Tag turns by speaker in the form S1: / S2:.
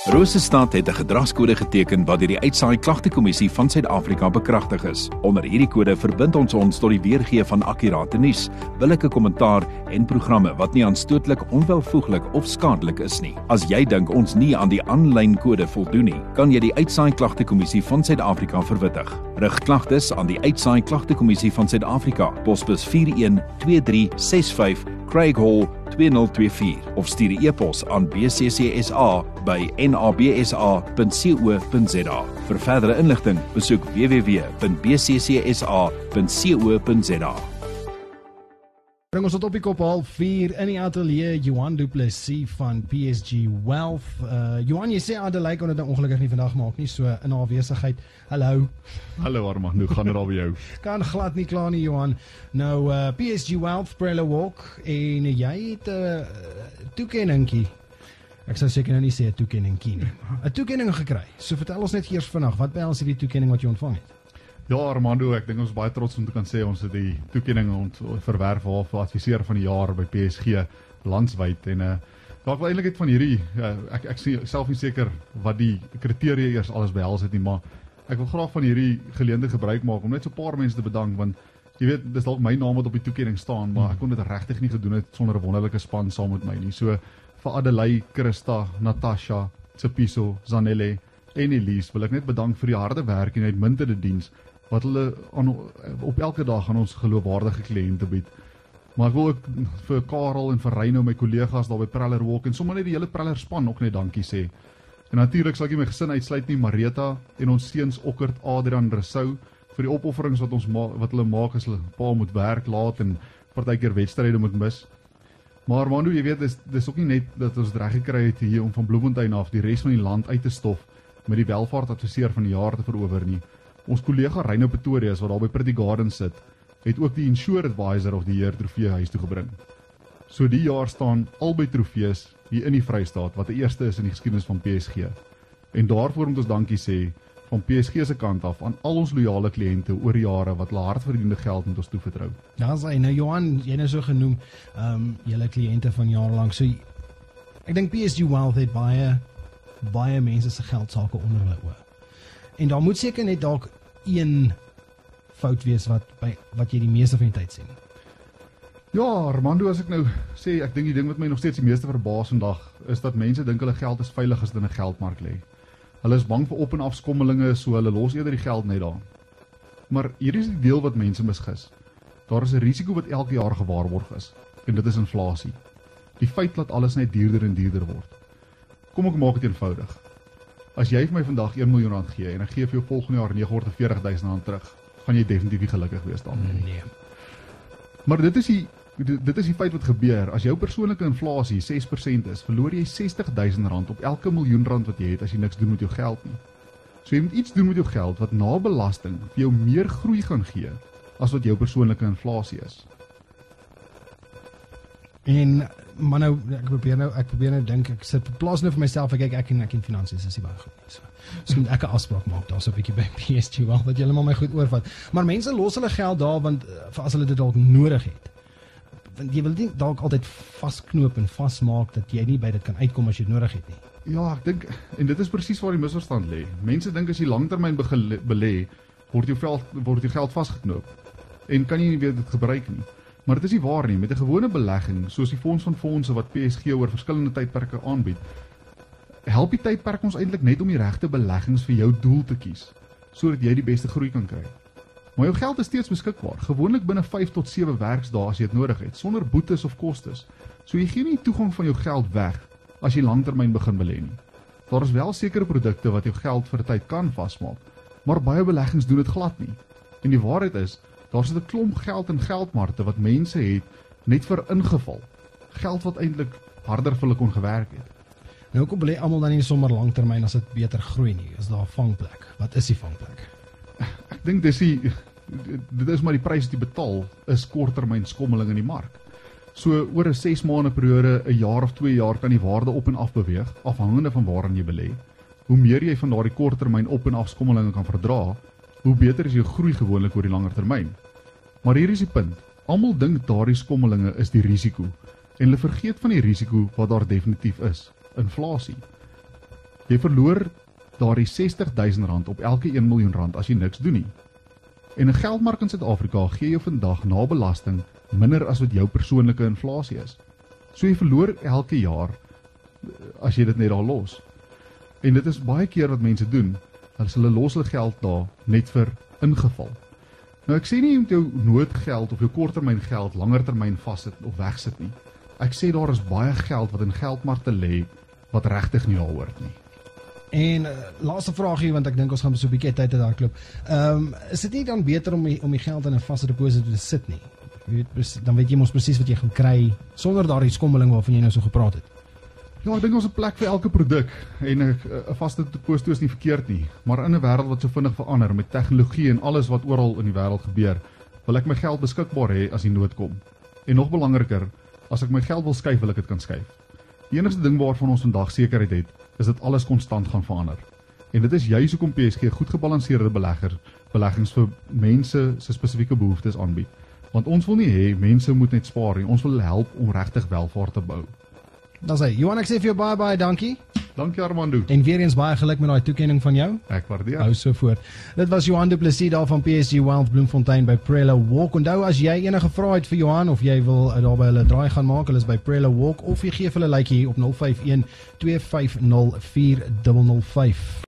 S1: Rosestad het 'n gedragskode geteken wat deur die Uitsaai Klagtekommissie van Suid-Afrika bekragtig is. Onder hierdie kode verbind ons tot die weergee van akkurate nuus, billike kommentaar en programme wat nie aanstootlik, onwelvoeglik of skadelik is nie. As jy dink ons nie aan die aanlyn kode voldoen nie, kan jy die Uitsaai Klagtekommissie van Suid-Afrika verwittig. Rig klagtes aan die Uitsaai Klagtekommissie van Suid-Afrika, posbus 412365 Craig Hall 2024 of stuur 'n e-pos aan bccsa@nabsa.co.za. Vir verdere inligting, besoek www.bccsa.co.za.
S2: Bring ons tot op die kop 4:30 in die ateljee, Johan Du Plessis van PSG Wealth. Johan, jy sê Adelaide kon dit ongelukkig nie vandag maak nie, so in haar afwesigheid. Hallo.
S3: Hallo Armand, hoe gaan dit al by jou?
S2: Kan glad nie klaar nie, Johan. Nou, PSG Wealth, Prela Walk, en jy het 'n toekenningkie. Ek sou seker nou nie sê 'n toekenningkie nie. 'n Toekenning gekry. So vertel ons net eers vinnig, wat behels hierdie toekenning wat jy ontvang het?
S3: Ja Armando, ek dink ons is baie trots om te kan sê ons het die toekenning verwerf vir adviseur van die jaar by PSG landwyd en ek wil eintlik het van hierdie ek sien self nie seker wat die kriteria eers alles behels het nie, maar ek wil graag van hierdie geleentheid gebruik maak om net so 'n paar mense te bedank, want jy weet dis dalk my naam wat op die toekenning staan, maar ek kon dit regtig nie gedoen het sonder 'n wonderlike span saam met my nie. So vir Adelaide, Christa, Natasha, Tsepiso, Zanelle en Elise wil ek net bedank vir die harde werk en uitmuntende diens wat hulle op elke dag aan ons geloofwaardige kliënte bied. Maar ek wil ook vir Karel en vir Reino, my kollegas daar by Preller Walk en sommer net die hele Preller span ook net dankie sê. En natuurlik sal ek nie my gesin uitsluit nie, Marita en ons seuns Okkert, Adrian, Rousseau vir die opofferings wat hulle maak as hulle pa moet werk laat en partykeer wedstryde moet mis. Maar Manu, jy weet dis ook nie net dat ons reg gekry het hier om van Bloemfontein af die res van die land uit te stof met die welvaartadviseur van die jaar te verower nie. Ons kollega Reino Pretorius wat daar by Pretty Gardens sit, het ook die Insure Advisor of die Year trofee huis toe gebring. So die jaar staan albei trofees hier in die Vrystaat wat die eerste is in die geskiedenis van PSG. En daarvoor moet ons dankie sê van PSG se kant af aan al ons loyale kliënte oor jare wat hulle hardverdiende geld met ons toevertrou.
S2: Ja, sy nou Johan, jy nou so genoem, julle kliënte van jare lank. So ek dink PSG Wealth het baie mense se geld sake onder hulle oë. En daar moet seker net dalk een fout wees wat jy die meeste van die tyd sien.
S3: Ja, Armando, as ek nou sê, ek dink die ding wat my nog steeds die meeste verbaas vandag, is dat mense dink hulle geld is veilig as dit in 'n geldmark lê. Hulle is bang vir op- en afskommelinge, so hulle los eerder die geld net daar. Maar hier is die deel wat mense misgis. Daar is 'n risiko wat elke jaar gewaarborg is, en dit is inflasie. Die feit dat alles net duurder en duurder word. Kom ek maak dit eenvoudig. As jy vir my vandag 1 miljoen rand gee en ek gee vir jou volgende jaar 940.000 rand terug, gaan jy definitief nie gelukkig wees daarmee.
S2: Nee.
S3: Maar dit is die feit wat gebeur. As jou persoonlike inflasie 6% is, verloor jy 60.000 rand op elke miljoen rand wat jy het as jy niks doen met jou geld nie. So jy moet iets doen met jou geld wat na belasting vir jou meer groei gaan gee as wat jou persoonlike inflasie is.
S2: En maar nou ek probeer nou dink, ek sit plaas nou vir myself, ek en finansies is nie baie goed nie. So moet ek 'n afspraak maak daar so 'n bietjie by PSG wel wat julle maar my goed oorvat. Maar mense los hulle geld daar want as hulle dit dalk nodig het. Want jy wil nie dalk altyd vasknoop en vasmaak dat jy nie by dit kan uitkom as jy dit nodig het nie.
S3: Ja, ek dink en dit is presies waar die misverstand lê. Mense dink as jy langtermyn belê, word jou geld vasgeknoop en kan jy nie weer dit gebruik nie. Maar dit is nie waar nie. Met 'n gewone belegging, soos die fonds van fondse wat PSG oor verskillende tydperke aanbied, help die tydperk ons eintlik net om die regte beleggings vir jou doel te kies, sodat jy die beste groei kan kry. Maar jou geld is steeds beskikbaar, gewoonlik binne 5 tot 7 werksdae as jy dit nodig het, sonder boetes of kostes. So jy gee nie toegang van jou geld weg as jy langtermyn begin belê nie. Daar is wel sekere produkte wat jou geld vir 'n tyd kan vasmaak, maar baie beleggings doen dit glad nie. En die waarheid is, daar sit 'n klomp geld in geldmarkte wat mense het net vir ingeval. Geld wat eintlik harder vir hulle kon gewerk het.
S2: Nou kom belê almal dan nie sommer langtermyn as dit beter groei nie. Is daar 'n vangplek? Wat is die vangplek?
S3: Ek dink dit is maar die prys wat jy betaal, is korttermyn skommeling in die mark. So oor 'n 6 maande periode, 'n jaar of 2 jaar kan die waarde op en af beweeg, afhangende van waarin jy belê. Hoe meer jy van daardie korttermyn op en af skommelinge kan verdra, hoe beter is jou groei gewoonlik oor die langer termyn. Maar hier is die punt. Almal dink daardie skommelinge is die risiko en hulle vergeet van die risiko wat daar definitief is, inflasie. Jy verloor daardie R60.000 op elke R1 miljoen as jy niks doen nie. En 'n geldmark in Suid-Afrika gee jou vandag na belasting minder as wat jou persoonlike inflasie is. So jy verloor elke jaar as jy dit net daar los. En dit is baie keer wat mense doen, as hulle los hulle geld daar net vir ingeval. Nou ek sê nie jy moet jou noodgeld of jou korttermyn geld langertermyn vassit of wegsit nie. Ek sê daar is baie geld wat in geldmarkte lê wat regtig nie daar hoort nie.
S2: En laaste vraagie, want ek dink ons gaan so 'n bietjie tyd hardloop. Is dit nie dan beter om die geld in 'n vaste deposito te sit nie? Dan weet jy mos presies wat jy gaan kry sonder daardie skommeling waarvan jy nou so gepraat het.
S3: Ja, ek dink ons het 'n plek vir elke produk en 'n vaste deposito is nie verkeerd nie, maar in 'n wêreld wat so vinnig verander met tegnologie en alles wat oral in die wêreld gebeur, wil ek my geld beskikbaar hê as die nood kom. En nog belangriker, as ek my geld wil skuif, wil ek dit kan skuif. Die enigste ding waarvan ons vandag sekerheid het, is dat alles konstant gaan verander. En dit is juis hoekom PSG goed gebalanseerde beleggings vir mense se spesifieke behoeftes aanbied. Want ons wil nie hê mense moet net spaar nie, ons wil help om regtig welvaart te bou.
S2: Dan sê Johan, ek sê vir jou baie dankie.
S3: Dankie Armando.
S2: En weer eens baie geluk met daai toekenning van jou.
S3: Ek waardeer.
S2: Hou so voort. Dit was Johan Du Plessis daar van PSG Wealth Bloemfontein by Prela Walk. Onthou as jy enige vrae het vir Johan of jy wil daar by hulle draai gaan maak, hulle is by Prela Walk of jy gee vir hulle likeie op 051 250 4005.